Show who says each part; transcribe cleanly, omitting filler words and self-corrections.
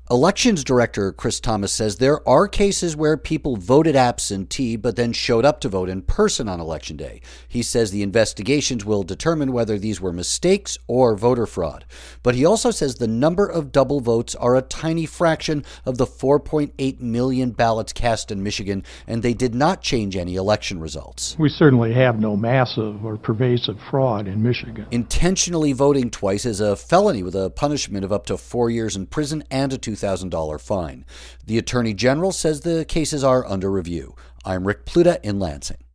Speaker 1: Elections Director Chris Thomas says there are cases where people voted absentee but then showed up to vote in person on Election Day. He says the investigations will determine whether these were mistakes or voter fraud. But he also says the number of double votes are a tiny fraction of the 4.8 million ballots cast in Michigan, and they did not change any election results.
Speaker 2: We certainly have no massive or pervasive fraud in Michigan.
Speaker 1: Intentionally voting twice is a felony with a punishment of up to 4 years in prison and a $2,000 fine. The Attorney General says the cases are under review. I'm Rick Pluta in Lansing.